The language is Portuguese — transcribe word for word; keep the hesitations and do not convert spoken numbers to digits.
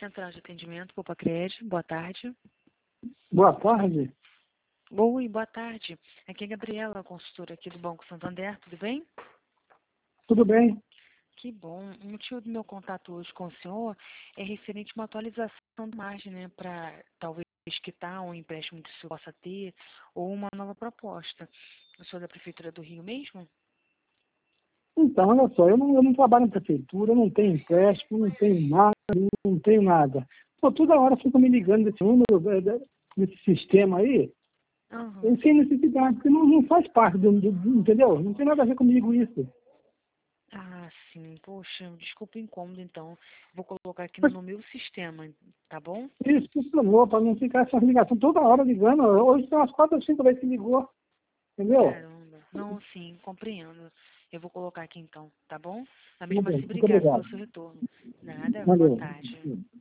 Central de Atendimento, Popacred. Boa tarde. Boa tarde. Oi, boa tarde. Aqui é a Gabriela, consultora aqui do Banco Santander, tudo bem? Tudo bem? Que bom. O motivo do meu contato hoje com o senhor é referente a uma atualização da margem, né, para talvez quitar um empréstimo que o senhor possa ter ou uma nova proposta. O senhor é da Prefeitura do Rio mesmo? Então, olha só, eu não, eu não trabalho em prefeitura, eu não tenho empréstimo, não tenho nada, não tenho nada. Pô, toda hora fica me ligando desse número, eh, de- desse sistema aí, Aham. eh, sem necessidade, porque não, não faz parte do, do- do- entendeu? Não tem nada a ver comigo isso. Ah, sim. Poxa, desculpa o incômodo, então. Vou colocar aqui Mas no meu sistema, tá bom? isso, por favor, para não ficar essa ligação toda hora ligando. Hoje tem umas quatro ou cinco vezes que ligou, entendeu? Caramba. Não, sim, compreendo. Eu vou colocar aqui então, tá bom? Mas Tudo mesmo bem, assim, muito obrigado pelo obrigado. seu retorno. Nada, boa Valeu. tarde.